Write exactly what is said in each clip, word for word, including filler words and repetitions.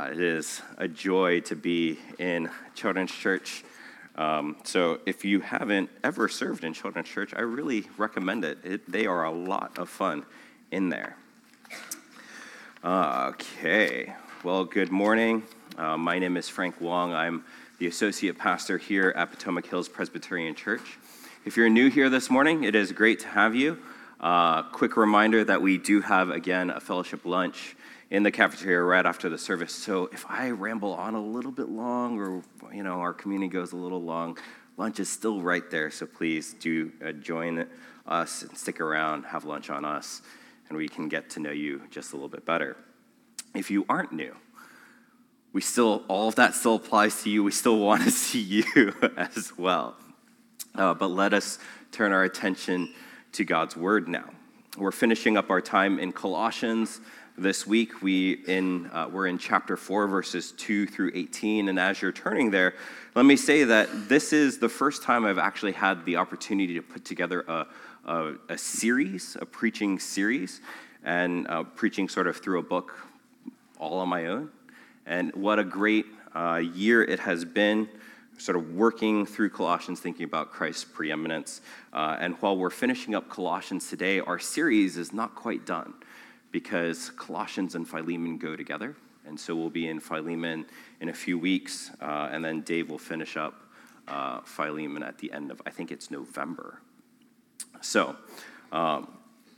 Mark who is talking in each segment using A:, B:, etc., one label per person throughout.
A: Uh, it is a joy to be in Children's Church. Um, so if you haven't ever served in Children's Church, I really recommend it. it they are a lot of fun in there. Uh, okay, well, good morning. Uh, my name is Frank Wong. I'm the associate pastor here at Potomac Hills Presbyterian Church. If you're new here this morning, it is great to have you. Uh, quick reminder that we do have, again, a fellowship lunch in the cafeteria right after the service. So if I ramble on a little bit long, or you know, our community goes a little long, lunch is still right there. So please do uh, join us and stick around, have lunch on us, and we can get to know you just a little bit better. If you aren't new, we still, all of that still applies to you. We still want to see you as well. Uh, but let us turn our attention to God's word now. We're finishing up our time in Colossians. This week, we in uh, we're in chapter four, verses two through eighteen, and as you're turning there, let me say that this is the first time I've actually had the opportunity to put together a, a, a series, a preaching series, and uh, preaching sort of through a book all on my own. And what a great uh, year it has been, sort of working through Colossians, thinking about Christ's preeminence. Uh, and while we're finishing up Colossians today, our series is not quite done, because Colossians and Philemon go together. And so we'll be in Philemon in a few weeks, uh, and then Dave will finish up uh, Philemon at the end of, I think it's November. So um,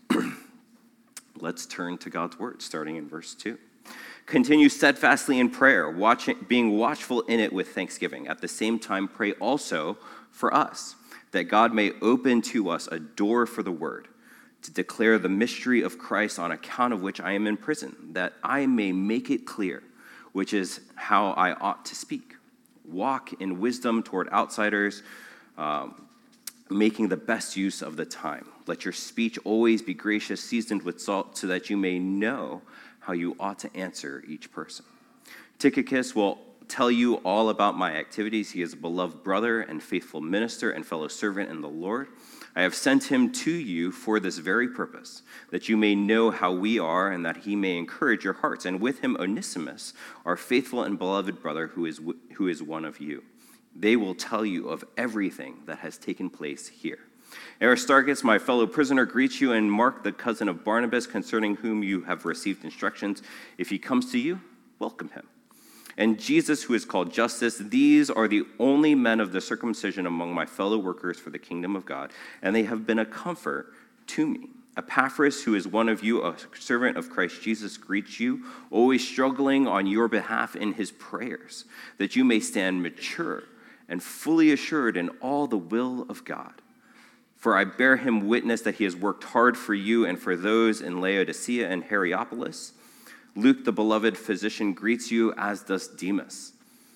A: let's turn to God's word, starting in verse two. Continue steadfastly in prayer, watching, being watchful in it with thanksgiving. At the same time, pray also for us, that God may open to us a door for the word, to declare the mystery of Christ, on account of which I am in prison, that I may make it clear, which is how I ought to speak. Walk in wisdom toward outsiders, um, making the best use of the time. Let your speech always be gracious, seasoned with salt, so that you may know how you ought to answer each person. Tychicus will tell you all about my activities. He is a beloved brother and faithful minister and fellow servant in the Lord. I have sent him to you for this very purpose, that you may know how we are, and that he may encourage your hearts. And with him Onesimus, our faithful and beloved brother, who is who is one of you. They will tell you of everything that has taken place here. Aristarchus, my fellow prisoner, greets you, and Mark, the cousin of Barnabas, concerning whom you have received instructions. If he comes to you, welcome him. And Jesus, who is called Justus, these are the only men of the circumcision among my fellow workers for the kingdom of God, and they have been a comfort to me. Epaphras, who is one of you, a servant of Christ Jesus, greets you, always struggling on your behalf in his prayers, that you may stand mature and fully assured in all the will of God. For I bear him witness that he has worked hard for you and for those in Laodicea and Hierapolis. Luke, the beloved physician, greets you, as does Demas.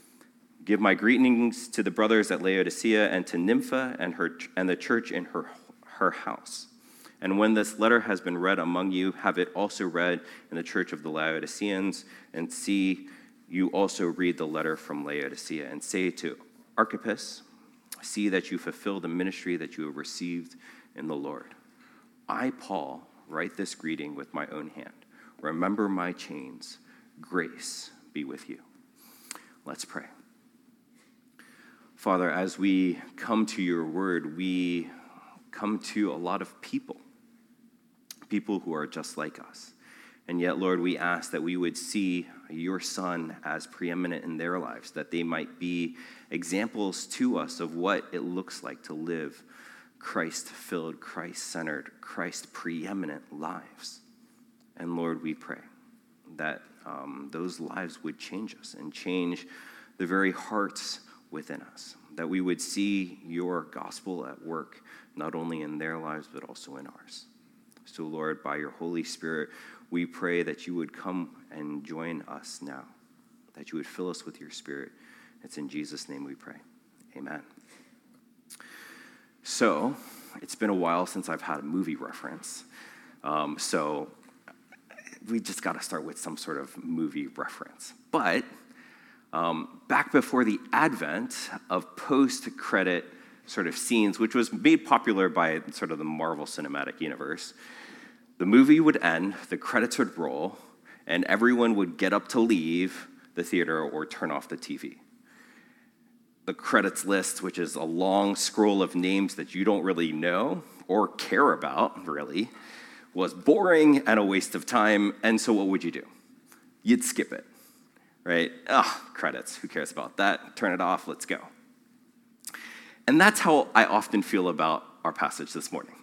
A: Give my greetings to the brothers at Laodicea and to Nympha and her and the church in her, her house. And when this letter has been read among you, have it also read in the church of the Laodiceans, and see you also read the letter from Laodicea, and say to Archippus, see that you fulfill the ministry that you have received in the Lord. I, Paul, write this greeting with my own hand. Remember my chains. Grace be with you. Let's pray. Father, as we come to your word, we come to a lot of people, people who are just like us. And yet, Lord, we ask that we would see your Son as preeminent in their lives, that they might be examples to us of what it looks like to live Christ-filled, Christ-centered, Christ-preeminent lives. And Lord, we pray that um, those lives would change us and change the very hearts within us, that we would see your gospel at work, not only in their lives, but also in ours. So Lord, by your Holy Spirit, we pray that you would come and join us now, that you would fill us with your Spirit. It's in Jesus' name we pray. Amen. So, it's been a while since I've had a movie reference. Um, so, we just got to start with some sort of movie reference. But um, back before the advent of post-credit sort of scenes, which was made popular by sort of the Marvel Cinematic Universe, the movie would end, the credits would roll, and everyone would get up to leave, the theater or turn off the T V. The credits list, which is a long scroll of names that you don't really know or care about, really, was boring and a waste of time, and so what would you do? You'd skip it, right? Ugh, credits, who cares about that? Turn it off, let's go. And that's how I often feel about our passage this morning,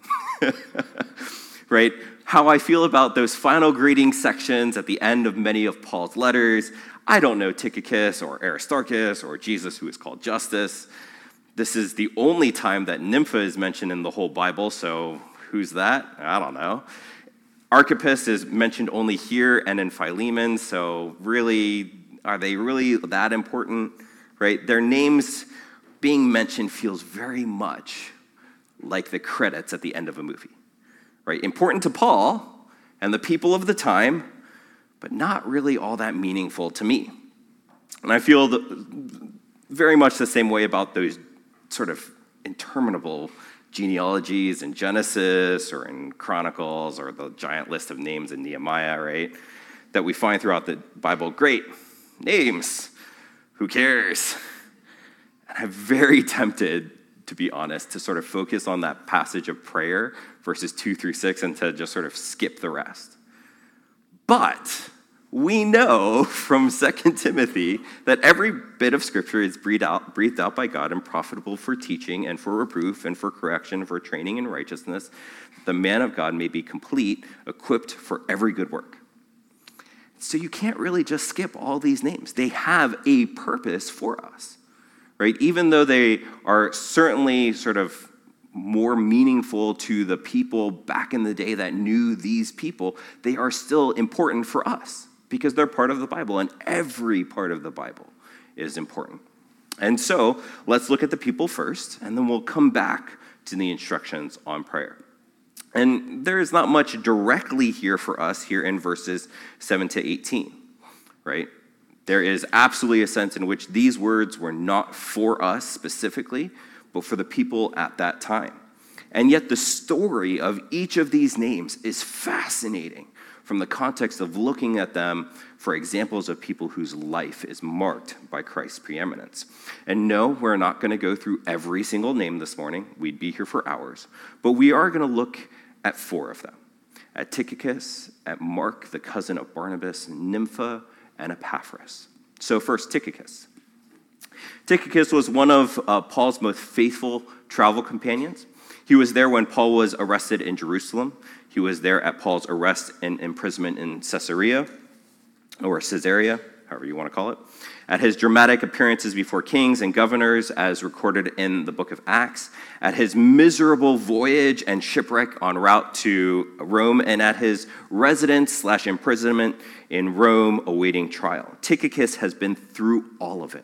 A: right? How I feel about those final greeting sections at the end of many of Paul's letters. I don't know Tychicus or Aristarchus or Jesus, who is called Justus. This is the only time that Nympha is mentioned in the whole Bible, so who's that? I don't know. Archippus is mentioned only here and in Philemon, so really, are they really that important, right? Their names being mentioned feels very much like the credits at the end of a movie, right? Important to Paul and the people of the time, but not really all that meaningful to me. And I feel the, very much the same way about those sort of interminable genealogies in Genesis or in Chronicles or the giant list of names in Nehemiah, right, that we find throughout the Bible. Great names, who cares? And I'm very tempted, to be honest, to sort of focus on that passage of prayer, verses two through six, and to just sort of skip the rest. But we know from Second Timothy that every bit of Scripture is breathed out, breathed out by God and profitable for teaching and for reproof and for correction, for training in righteousness, that the man of God may be complete, equipped for every good work. So you can't really just skip all these names. They have a purpose for us, right? Even though they are certainly sort of more meaningful to the people back in the day that knew these people, they are still important for us because they're part of the Bible, and every part of the Bible is important. And so let's look at the people first, and then we'll come back to the instructions on prayer. And there is not much directly here for us here in verses seven to eighteen, right? There is absolutely a sense in which these words were not for us specifically, but for the people at that time. And yet the story of each of these names is fascinating from the context of looking at them for examples of people whose life is marked by Christ's preeminence. And no, we're not going to go through every single name this morning. We'd be here for hours. But we are going to look at four of them. At Tychicus, at Mark, the cousin of Barnabas, Nympha, and Epaphras. So first, Tychicus. Tychicus was one of uh, Paul's most faithful travel companions. He was there when Paul was arrested in Jerusalem. He was there at Paul's arrest and imprisonment in Caesarea, or Caesarea, however you want to call it. At his dramatic appearances before kings and governors, as recorded in the book of Acts. At his miserable voyage and shipwreck en route to Rome, and at his residence slash imprisonment in Rome awaiting trial. Tychicus has been through all of it.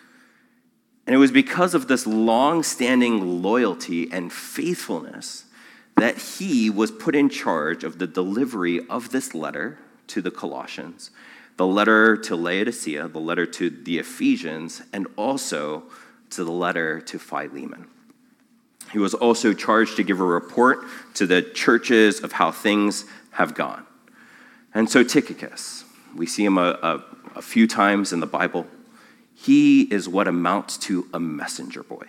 A: And it was because of this long-standing loyalty and faithfulness that he was put in charge of the delivery of this letter to the Colossians, the letter to Laodicea, the letter to the Ephesians, and also to the letter to Philemon. He was also charged to give a report to the churches of how things have gone. And so Tychicus, we see him a, a, a few times in the Bible. He is what amounts to a messenger boy.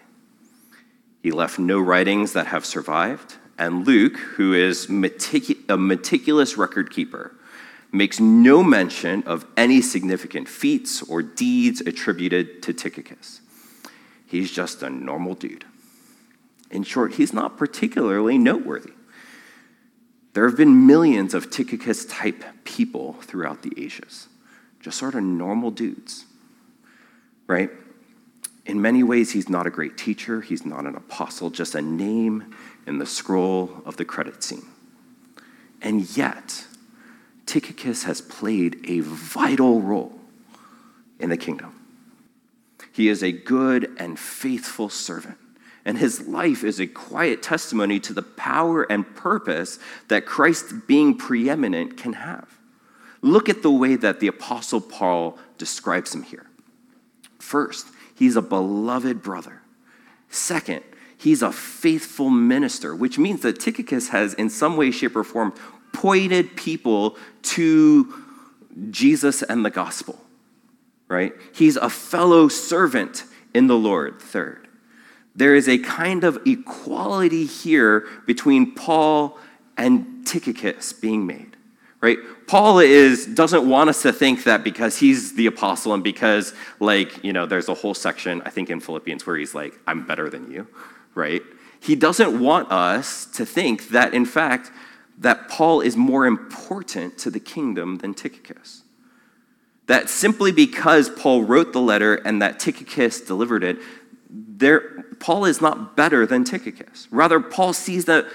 A: He left no writings that have survived, and Luke, who is metic- a meticulous record keeper, makes no mention of any significant feats or deeds attributed to Tychicus. He's just a normal dude. In short, he's not particularly noteworthy. There have been millions of Tychicus-type people throughout the ages, just sort of normal dudes. Right? In many ways, he's not a great teacher. He's not an apostle, just a name in the scroll of the credit scene. And yet, Tychicus has played a vital role in the kingdom. He is a good and faithful servant, and his life is a quiet testimony to the power and purpose that Christ being preeminent can have. Look at the way that the Apostle Paul describes him here. First, he's a beloved brother. Second, he's a faithful minister, which means that Tychicus has, in some way, shape, or form, pointed people to Jesus and the gospel. right? He's a fellow servant in the Lord, third. There is a kind of equality here between Paul and Tychicus being made, right? Paul is doesn't want us to think that because he's the apostle and because, like, you know, there's a whole section, I think in Philippians, where he's like, I'm better than you, right? He doesn't want us to think that, in fact, that Paul is more important to the kingdom than Tychicus. That simply because Paul wrote the letter and that Tychicus delivered it, there, Paul is not better than Tychicus. Rather, Paul sees that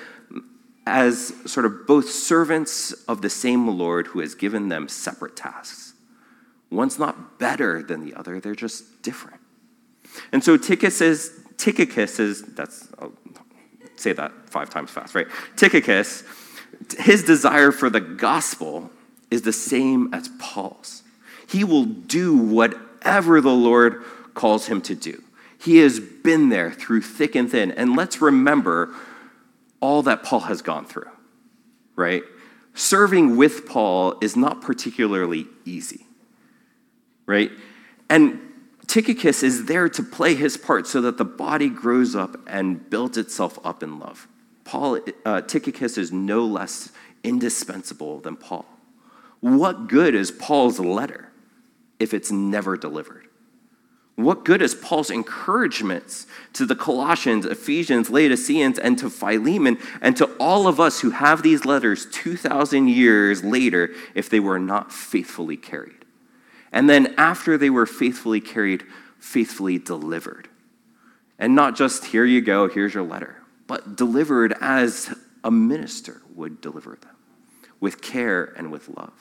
A: as sort of both servants of the same Lord who has given them separate tasks. One's not better than the other, they're just different. And so Tychicus is, Tychicus is, that's, I'll say that five times fast, right? Tychicus, his desire for the gospel is the same as Paul's. He will do whatever the Lord calls him to do. He has been there through thick and thin. And let's remember all that Paul has gone through, right? Serving with Paul is not particularly easy, right? And Tychicus is there to play his part so that the body grows up and builds itself up in love. Paul, uh, Tychicus is no less indispensable than Paul. What good is Paul's letter if it's never delivered? What good is Paul's encouragements to the Colossians, Ephesians, Laodiceans, and to Philemon, and to all of us who have these letters two thousand years later if they were not faithfully carried? And then after they were faithfully carried, faithfully delivered. And not just, here you go, here's your letter, but delivered as a minister would deliver them, with care and with love.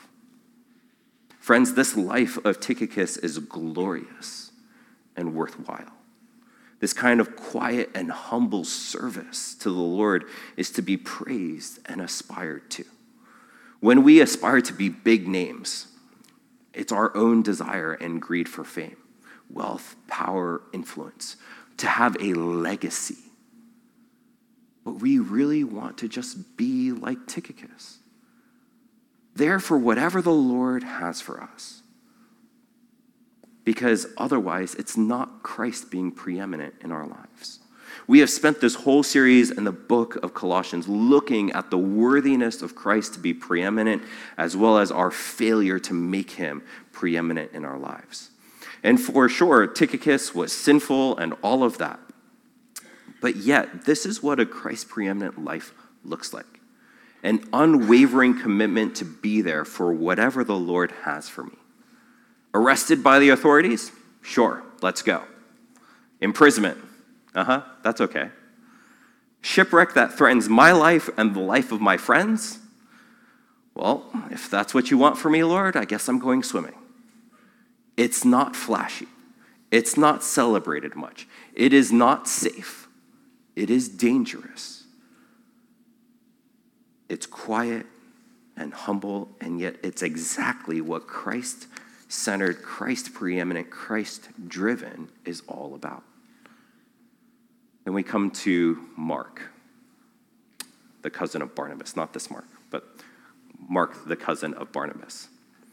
A: Friends, this life of Tychicus is glorious and worthwhile. This kind of quiet and humble service to the Lord is to be praised and aspired to. When we aspire to be big names, it's our own desire and greed for fame, wealth, power, influence, to have a legacy. But we really want to just be like Tychicus, there for whatever the Lord has for us. Because otherwise, it's not Christ being preeminent in our lives. We have spent this whole series in the book of Colossians looking at the worthiness of Christ to be preeminent, as well as our failure to make him preeminent in our lives. And for sure, Tychicus was sinful and all of that. But yet, this is what a Christ preeminent life looks like. An unwavering commitment to be there for whatever the Lord has for me. Arrested by the authorities? Sure, let's go. Imprisonment? Uh-huh, that's okay. Shipwreck that threatens my life and the life of my friends? Well, if that's what you want for me, Lord, I guess I'm going swimming. It's not flashy. It's not celebrated much. It is not safe. It is dangerous. It's quiet and humble, and yet it's exactly what Christ-centered, Christ-preeminent, Christ-driven is all about. Then we come to Mark, the cousin of Barnabas. Not this Mark, but Mark, the cousin of Barnabas.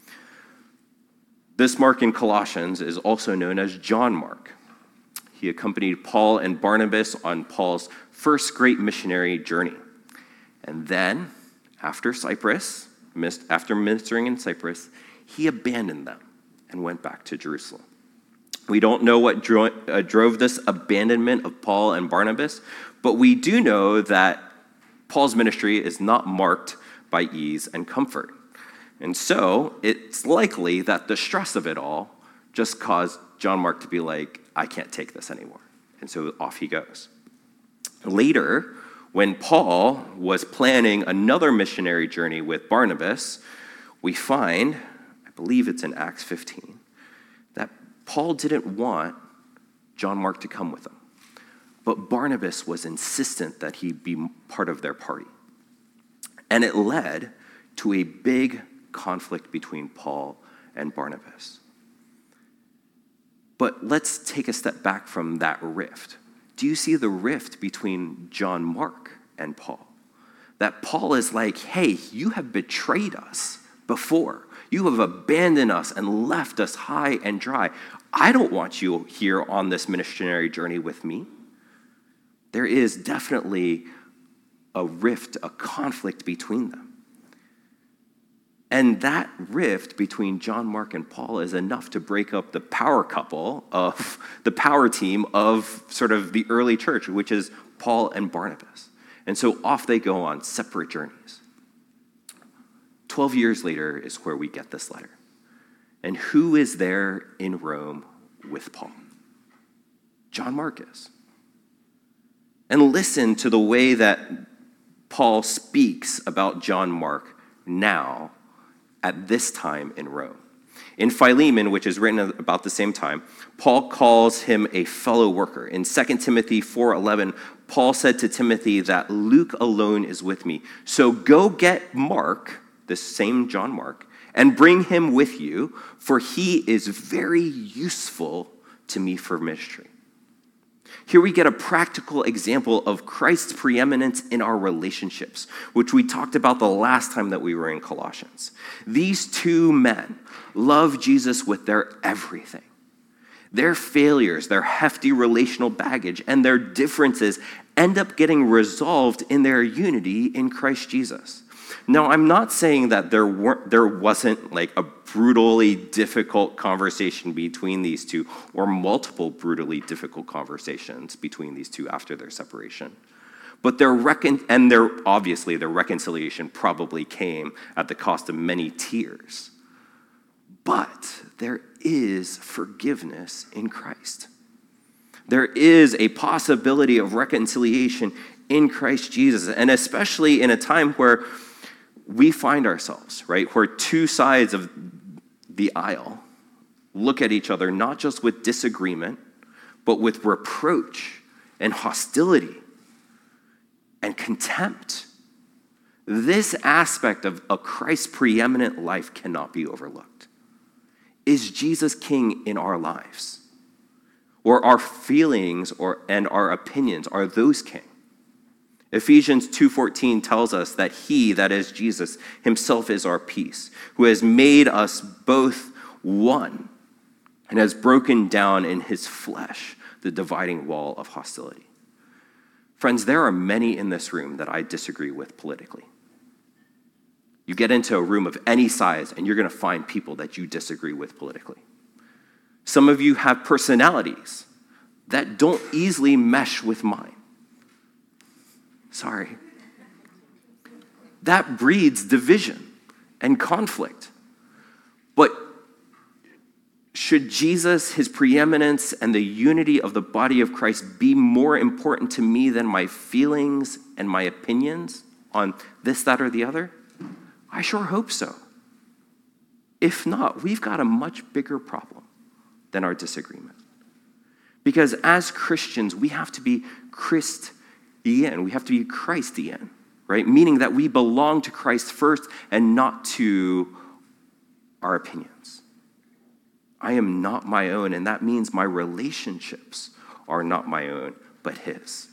A: This Mark in Colossians is also known as John Mark. He accompanied Paul and Barnabas on Paul's first great missionary journey. And then, after Cyprus, after ministering in Cyprus, he abandoned them and went back to Jerusalem. We don't know what dro- uh, drove this abandonment of Paul and Barnabas, but we do know that Paul's ministry is not marked by ease and comfort. And so it's likely that the stress of it all just caused John Mark to be like, I can't take this anymore. And so off he goes. Later, when Paul was planning another missionary journey with Barnabas, we find, I believe it's in Acts fifteen, that Paul didn't want John Mark to come with him. But Barnabas was insistent that he be part of their party. And it led to a big conflict between Paul and Barnabas. But let's take a step back from that rift. Do you see the rift between John Mark and Paul? That Paul is like, hey, you have betrayed us before. You have abandoned us and left us high and dry. I don't want you here on this missionary journey with me. There is definitely a rift, a conflict between them. And that rift between John Mark and Paul is enough to break up the power couple of the power team of sort of the early church, which is Paul and Barnabas. And so off they go on separate journeys. Twelve years later is where we get this letter. And who is there in Rome with Paul? John Mark is. And listen to the way that Paul speaks about John Mark now at this time in Rome. In Philemon, which is written about the same time, Paul calls him a fellow worker. In Second Timothy four eleven, Paul said to Timothy that Luke alone is with me. So go get Mark, this same John Mark, and bring him with you, for he is very useful to me for ministry. Here we get a practical example of Christ's preeminence in our relationships, which we talked about the last time that we were in Colossians. These two men love Jesus with their everything. Their failures, their hefty relational baggage, and their differences end up getting resolved in their unity in Christ Jesus. Now, I'm not saying that there weren't, there wasn't like a brutally difficult conversation between these two, or multiple brutally difficult conversations between these two after their separation. But their recon- and their obviously their reconciliation probably came at the cost of many tears. But there is forgiveness in Christ. There is a possibility of reconciliation in Christ Jesus, and especially in a time where we find ourselves, right, where two sides of the aisle look at each other not just with disagreement, but with reproach and hostility and contempt. This aspect of a Christ preeminent life cannot be overlooked. Is Jesus king in our lives? Or our feelings or and our opinions, are those king? Ephesians two fourteen tells us that he, that is Jesus, himself is our peace, who has made us both one and has broken down in his flesh the dividing wall of hostility. Friends, there are many in this room that I disagree with politically. You get into a room of any size and you're going to find people that you disagree with politically. Some of you have personalities that don't easily mesh with mine. Sorry. That breeds division and conflict. But should Jesus, his preeminence, and the unity of the body of Christ be more important to me than my feelings and my opinions on this, that, or the other? I sure hope so. If not, we've got a much bigger problem than our disagreement. Because as Christians, we have to be Christ Ian. We have to be Christian, right? Meaning that we belong to Christ first and not to our opinions. I am not my own, and that means my relationships are not my own, but his.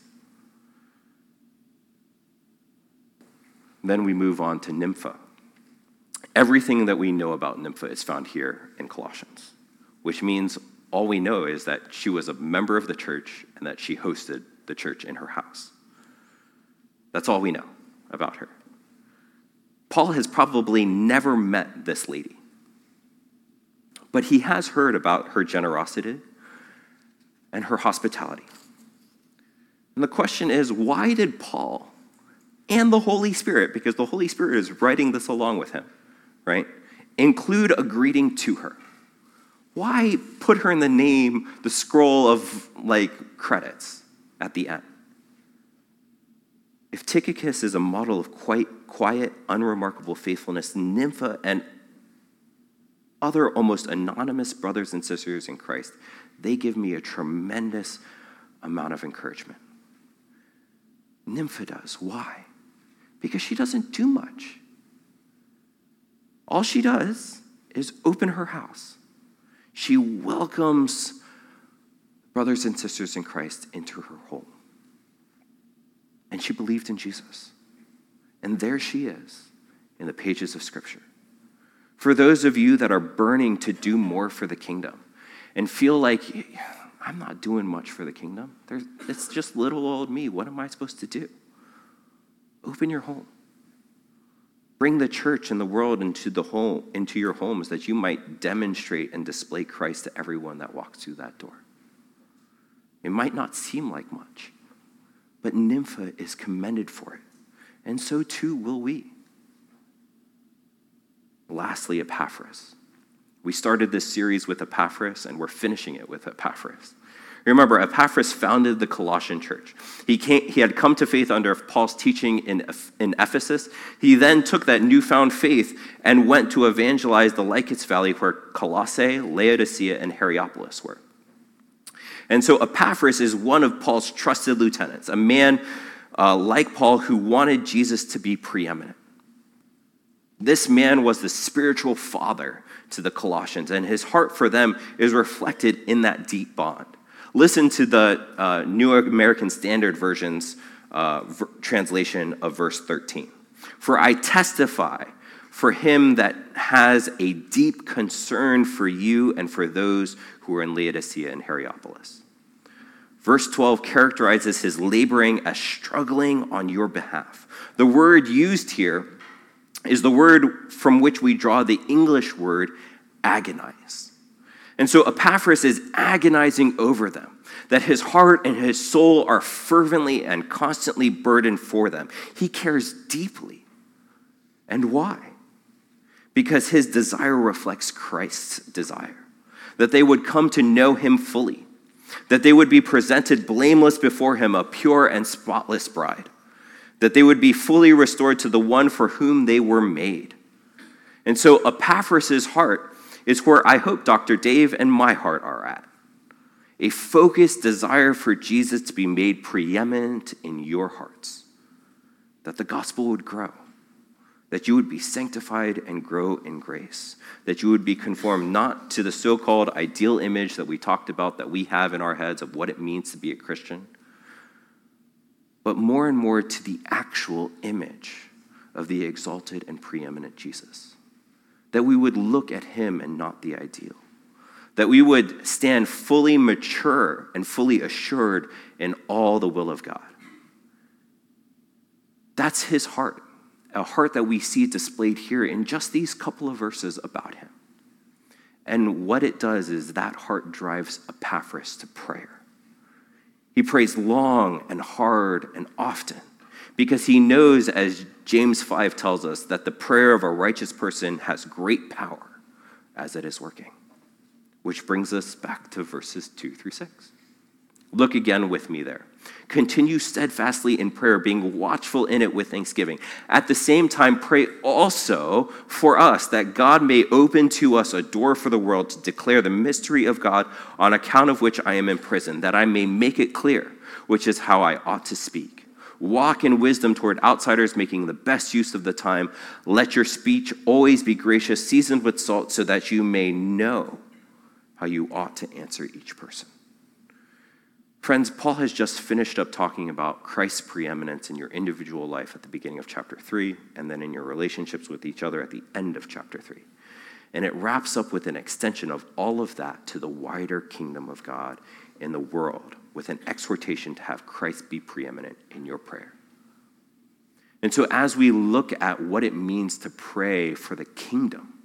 A: Then we move on to Nympha. Everything that we know about Nympha is found here in Colossians, which means all we know is that she was a member of the church and that she hosted the church in her house. That's all we know about her. Paul has probably never met this lady, but he has heard about her generosity and her hospitality. And the question is, why did Paul and the Holy Spirit, because the Holy Spirit is writing this along with him, right, include a greeting to her? Why put her in the name, the scroll of like credits at the end? If Tychicus is a model of quite quiet, unremarkable faithfulness, Nympha and other almost anonymous brothers and sisters in Christ, they give me a tremendous amount of encouragement. Nympha does. Why? Because she doesn't do much. All she does is open her house. She welcomes brothers and sisters in Christ into her home. And she believed in Jesus. And there she is in the pages of Scripture. For those of you that are burning to do more for the kingdom and feel like, I'm not doing much for the kingdom. There's, it's just little old me. What am I supposed to do? Open your home. Bring the church and the world into the home, into your homes, that you might demonstrate and display Christ to everyone that walks through that door. It might not seem like much, but Nympha is commended for it, and so too will we. Lastly, Epaphras. We started this series with Epaphras, and we're finishing it with Epaphras. Remember, Epaphras founded the Colossian church. He, came, he had come to faith under Paul's teaching in, in Ephesus. He then took that newfound faith and went to evangelize the Lycus Valley, where Colossae, Laodicea, and Hierapolis were. And so Epaphras is one of Paul's trusted lieutenants, a man uh, like Paul who wanted Jesus to be preeminent. This man was the spiritual father to the Colossians, and his heart for them is reflected in that deep bond. Listen to the uh, New American Standard Version's uh, v- translation of verse thirteen. For I testify for him that has a deep concern for you and for those who are in Laodicea and Hierapolis. Verse twelve characterizes his laboring as struggling on your behalf. The word used here is the word from which we draw the English word agonize. And so Epaphras is agonizing over them, that his heart and his soul are fervently and constantly burdened for them. He cares deeply. And why? Because his desire reflects Christ's desire, that they would come to know him fully, that they would be presented blameless before him, a pure and spotless bride, that they would be fully restored to the one for whom they were made. And so Epaphras' heart is where I hope Doctor Dave and my heart are at. A focused desire for Jesus to be made preeminent in your hearts, that the gospel would grow, that you would be sanctified and grow in grace, that you would be conformed not to the so-called ideal image that we talked about that we have in our heads of what it means to be a Christian, but more and more to the actual image of the exalted and preeminent Jesus. That we would look at him and not the ideal. That we would stand fully mature and fully assured in all the will of God. That's his heart, a heart that we see displayed here in just these couple of verses about him. And what it does is that heart drives Epaphras to prayer. He prays long and hard and often because he knows, as James five tells us, that the prayer of a righteous person has great power as it is working. Which brings us back to verses two through six. Look again with me there. Continue steadfastly in prayer, being watchful in it with thanksgiving. At the same time, pray also for us that God may open to us a door for the world to declare the mystery of God, on account of which I am in prison, that I may make it clear, which is how I ought to speak. Walk in wisdom toward outsiders, making the best use of the time. Let your speech always be gracious, seasoned with salt, so that you may know how you ought to answer each person. Friends, Paul has just finished up talking about Christ's preeminence in your individual life at the beginning of chapter three, and then in your relationships with each other at the end of chapter three. And it wraps up with an extension of all of that to the wider kingdom of God in the world, with an exhortation to have Christ be preeminent in your prayer. And so as we look at what it means to pray for the kingdom,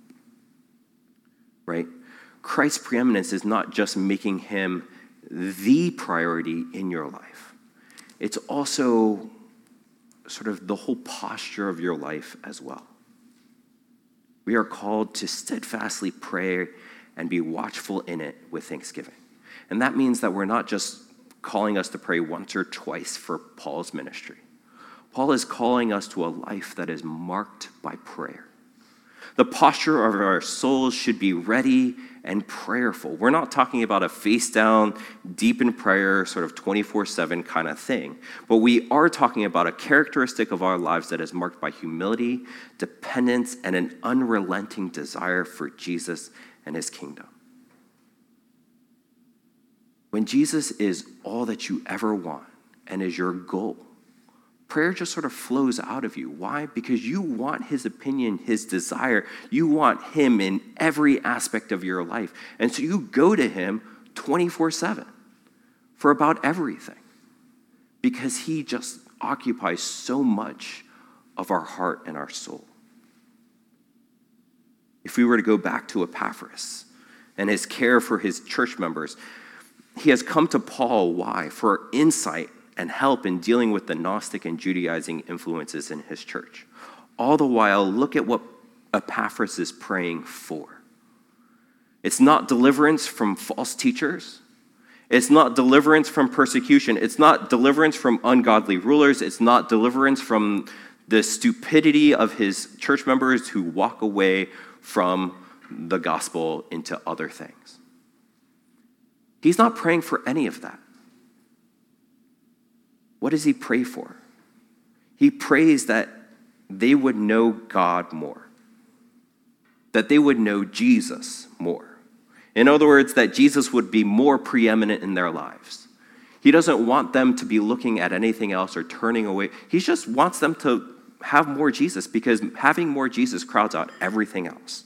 A: right? Christ's preeminence is not just making him the priority in your life. It's also sort of the whole posture of your life as well. We are called to steadfastly pray and be watchful in it with thanksgiving. And that means that we're not just calling us to pray once or twice for Paul's ministry. Paul is calling us to a life that is marked by prayer. The posture of our souls should be ready and prayerful. We're not talking about a face down, deep in prayer, sort of twenty-four seven kind of thing. But we are talking about a characteristic of our lives that is marked by humility, dependence, and an unrelenting desire for Jesus and his kingdom. When Jesus is all that you ever want and is your goal, prayer just sort of flows out of you. Why? Because you want his opinion, his desire. You want him in every aspect of your life. And so you go to him twenty-four seven for about everything, because he just occupies so much of our heart and our soul. If we were to go back to Epaphras and his care for his church members, he has come to Paul, why? For insight and help in dealing with the Gnostic and Judaizing influences in his church. All the while, look at what Epaphras is praying for. It's not deliverance from false teachers. It's not deliverance from persecution. It's not deliverance from ungodly rulers. It's not deliverance from the stupidity of his church members who walk away from the gospel into other things. He's not praying for any of that. What does he pray for? He prays that they would know God more, that they would know Jesus more. In other words, that Jesus would be more preeminent in their lives. He doesn't want them to be looking at anything else or turning away. He just wants them to have more Jesus, because having more Jesus crowds out everything else.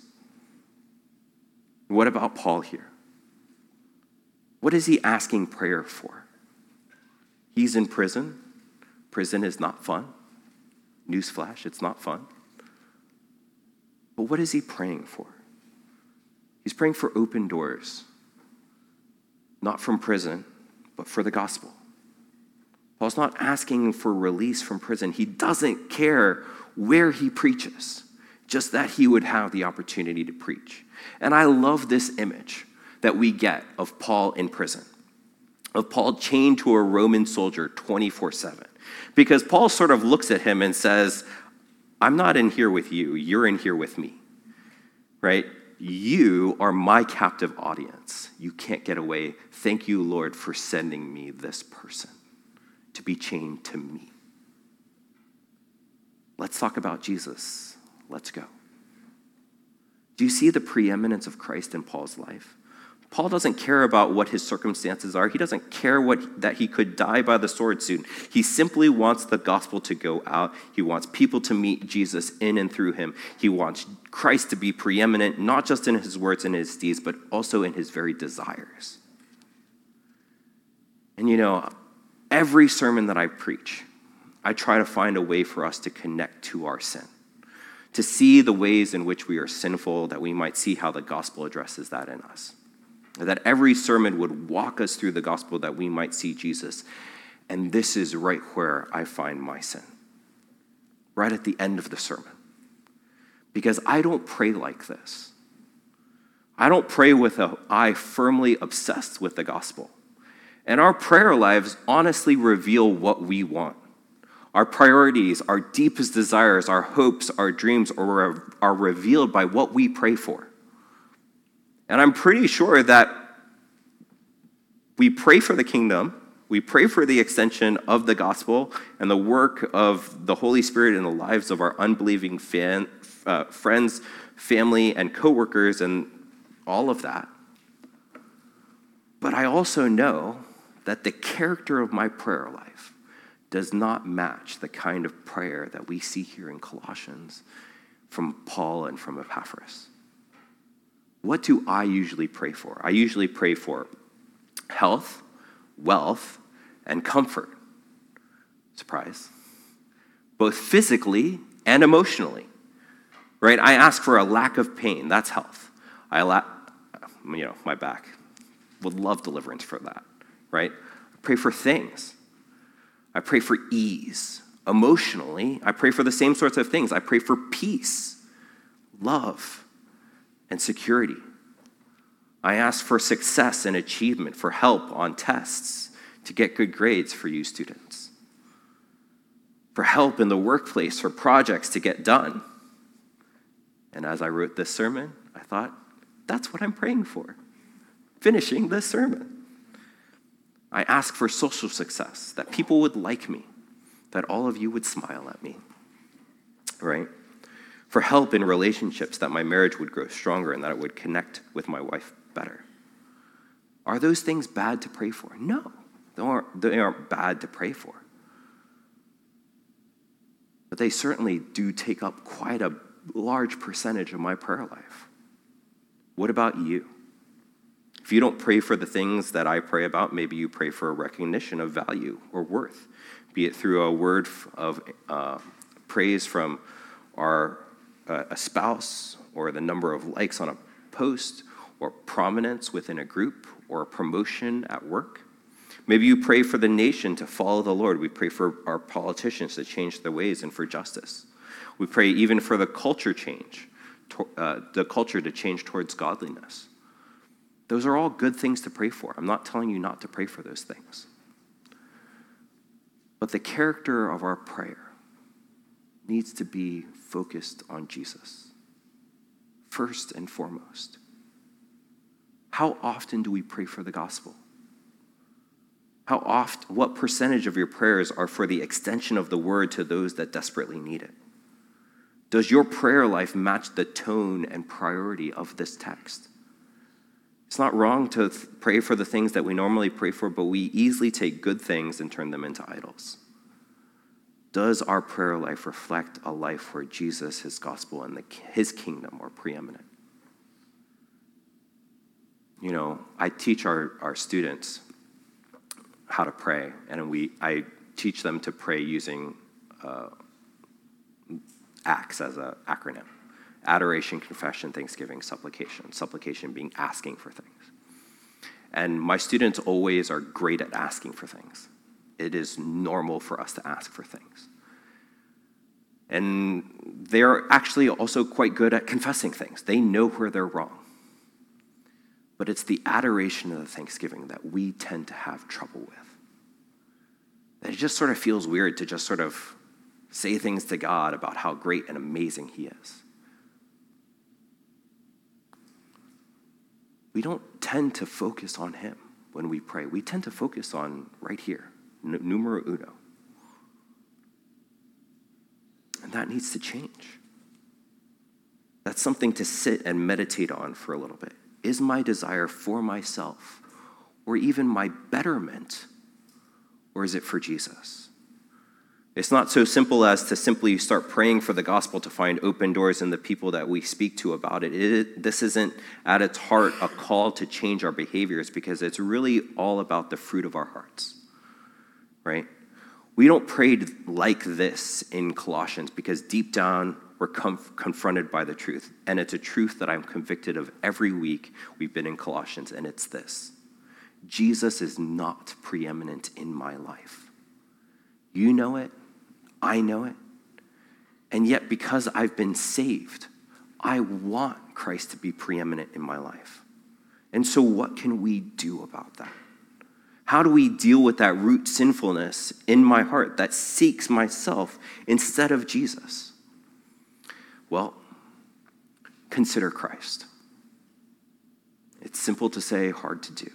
A: What about Paul here? What is he asking prayer for? He's in prison. Prison is not fun. Newsflash, it's not fun. But what is he praying for? He's praying for open doors, not from prison, but for the gospel. Paul's not asking for release from prison. He doesn't care where he preaches, just that he would have the opportunity to preach. And I love this image that we get of Paul in prison, of Paul chained to a Roman soldier twenty-four seven. Because Paul sort of looks at him and says, I'm not in here with you, you're in here with me, right? You are my captive audience. You can't get away. Thank you, Lord, for sending me this person to be chained to me. Let's talk about Jesus. Let's go. Do you see the preeminence of Christ in Paul's life? Paul doesn't care about what his circumstances are. He doesn't care what that he could die by the sword soon. He simply wants the gospel to go out. He wants people to meet Jesus in and through him. He wants Christ to be preeminent, not just in his words and his deeds, but also in his very desires. And you know, every sermon that I preach, I try to find a way for us to connect to our sin, to see the ways in which we are sinful, that we might see how the gospel addresses that in us. That every sermon would walk us through the gospel, that we might see Jesus. And this is right where I find my sin, right at the end of the sermon. Because I don't pray like this. I don't pray with an eye firmly obsessed with the gospel. And our prayer lives honestly reveal what we want. Our priorities, our deepest desires, our hopes, our dreams are, are revealed by what we pray for. And I'm pretty sure that we pray for the kingdom, we pray for the extension of the gospel and the work of the Holy Spirit in the lives of our unbelieving fan, uh, friends, family, and coworkers, and all of that. But I also know that the character of my prayer life does not match the kind of prayer that we see here in Colossians from Paul and from Epaphras. What do I usually pray for? I usually pray for health, wealth, and comfort. Surprise. Both physically and emotionally, right? I ask for a lack of pain. That's health. I la- you know, my back. Would love deliverance for that, right? I pray for things. I pray for ease. Emotionally, I pray for the same sorts of things. I pray for peace, love, and security. I ask for success and achievement, for help on tests, to get good grades for you students, for help in the workplace, for projects to get done. And as I wrote this sermon, I thought, that's what I'm praying for, finishing this sermon. I ask for social success, that people would like me, that all of you would smile at me, right? For help in relationships, that my marriage would grow stronger and that it would connect with my wife better. Are those things bad to pray for? No, they aren't, they aren't bad to pray for. but they certainly do take up quite a large percentage of my prayer life. What about you? If you don't pray for the things that I pray about, maybe you pray for a recognition of value or worth, be it through a word of uh, praise from our uh, a spouse, or the number of likes on a post, or prominence within a group, or a promotion at work. Maybe you pray for the nation to follow the Lord. We pray for our politicians to change their ways and for justice. We pray even for the culture change, to, uh, the culture to change towards godliness. Those are all good things to pray for. I'm not telling you not to pray for those things. But the character of our prayer needs to be focused on Jesus, first and foremost. How often do we pray for the gospel? How often, what percentage of your prayers are for the extension of the word to those that desperately need it? Does your prayer life match the tone and priority of this text? It's not wrong to th- pray for the things that we normally pray for, but we easily take good things and turn them into idols. Does our prayer life reflect a life where Jesus, his gospel, and the, his kingdom are preeminent? You know, I teach our, our students how to pray, and we I teach them to pray using uh, ACTS as an acronym. Adoration, confession, thanksgiving, supplication. Supplication being asking for things. And my students always are great at asking for things. It is normal for us to ask for things. And they're actually also quite good at confessing things. They know where they're wrong. But it's the adoration of the thanksgiving that we tend to have trouble with. That it just sort of feels weird to just sort of say things to God about how great and amazing he is. We don't tend to focus on him when we pray. We tend to focus on right here, n- numero uno. And that needs to change. That's something to sit and meditate on for a little bit. Is my desire for myself, or even my betterment, or is it for Jesus? It's not so simple as to simply start praying for the gospel to find open doors in the people that we speak to about it. it. This isn't at its heart a call to change our behaviors, because it's really all about the fruit of our hearts, right? We don't pray like this in Colossians because deep down we're conf- confronted by the truth. And it's a truth that I'm convicted of every week we've been in Colossians, and it's this. Jesus is not preeminent in my life. You know it. I know it. And yet, because I've been saved, I want Christ to be preeminent in my life. And so what can we do about that? How do we deal with that root sinfulness in my heart that seeks myself instead of Jesus? Well, consider Christ. It's simple to say, hard to do.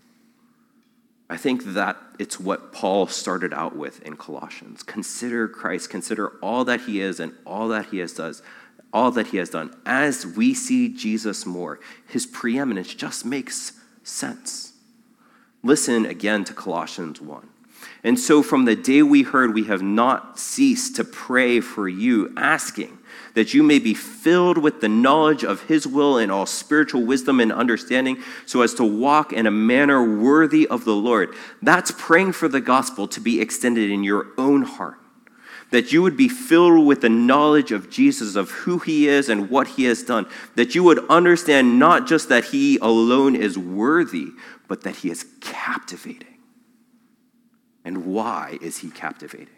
A: I think that it's what Paul started out with in Colossians. Consider Christ, consider all that he is and all that he has does, all that he has done. As we see Jesus more, his preeminence just makes sense. Listen again to Colossians one. And so from the day we heard, we have not ceased to pray for you, asking that you may be filled with the knowledge of his will and all spiritual wisdom and understanding, so as to walk in a manner worthy of the Lord. That's praying for the gospel to be extended in your own heart. That you would be filled with the knowledge of Jesus, of who he is and what he has done. That you would understand not just that he alone is worthy, but that he is captivating. And why is he captivating?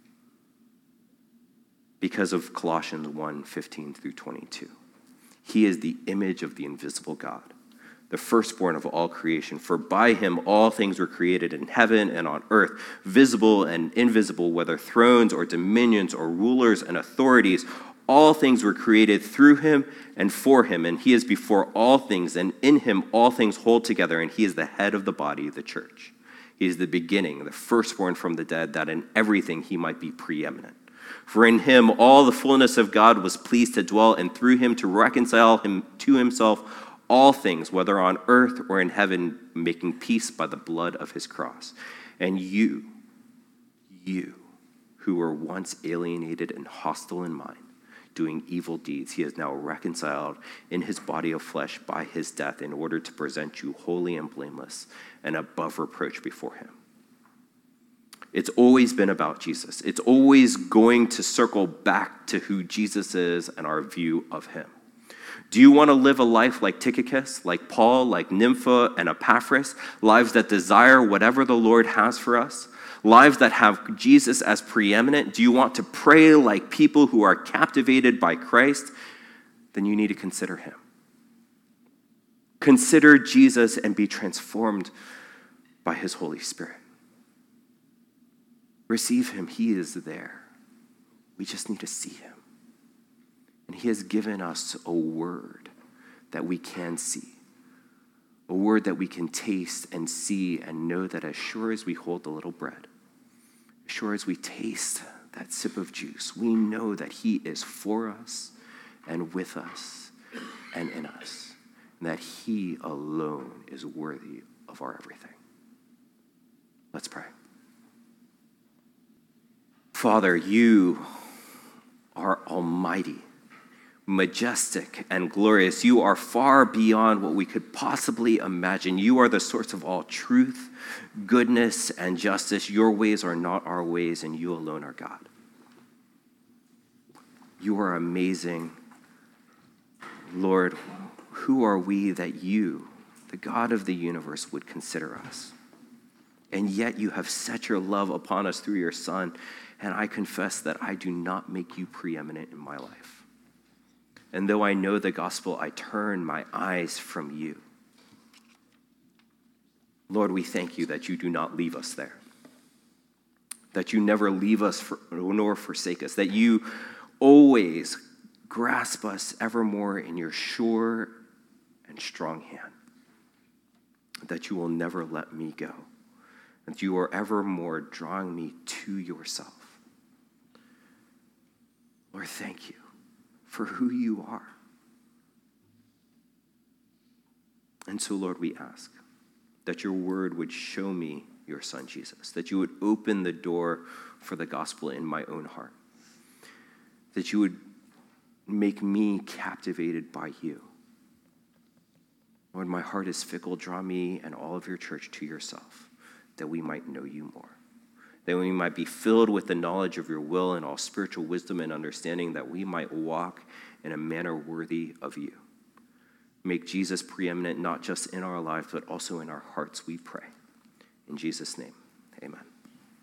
A: Because of Colossians one, fifteen through twenty-two. He is the image of the invisible God, the firstborn of all creation. For by him all things were created in heaven and on earth, visible and invisible, whether thrones or dominions or rulers and authorities. All things were created through him and for him, and he is before all things, and in him all things hold together, and he is the head of the body, the church. He is the beginning, the firstborn from the dead, that in everything he might be preeminent. For in him all the fullness of God was pleased to dwell, and through him to reconcile him to himself all things, whether on earth or in heaven, making peace by the blood of his cross. And you, you who were once alienated and hostile in mind, doing evil deeds, he is now reconciled in his body of flesh by his death in order to present you holy and blameless and above reproach before him. It's always been about Jesus. It's always going to circle back to who Jesus is and our view of him. Do you want to live a life like Tychicus, like Paul, like Nympha and Epaphras, lives that desire whatever the Lord has for us? Lives that have Jesus as preeminent? Do you want to pray like people who are captivated by Christ? Then you need to consider him. Consider Jesus and be transformed by his Holy Spirit. Receive him. He is there. We just need to see him. And he has given us a word that we can see. A word that we can taste and see and know that as sure as we hold the little bread, as sure as we taste that sip of juice, we know that he is for us and with us and in us, and that he alone is worthy of our everything. Let's pray. Father, you are almighty, majestic, and glorious. You are far beyond what we could possibly imagine. You are the source of all truth, goodness, and justice. Your ways are not our ways, and you alone are God. You are amazing. Lord, who are we that you, the God of the universe, would consider us? And yet you have set your love upon us through your Son, and I confess that I do not make you preeminent in my life. And though I know the gospel, I turn my eyes from you. Lord, we thank you that you do not leave us there, that you never leave us for, nor forsake us, that you always grasp us evermore in your sure and strong hand, that you will never let me go, that you are evermore drawing me to yourself. Lord, thank you for who you are. And so, Lord, we ask that your word would show me your Son, Jesus, that you would open the door for the gospel in my own heart, that you would make me captivated by you. Lord, my heart is fickle. Draw me and all of your church to yourself, that we might know you more, that we might be filled with the knowledge of your will and all spiritual wisdom and understanding, that we might walk in a manner worthy of you. Make Jesus preeminent, not just in our lives, but also in our hearts, we pray. In Jesus' name, amen.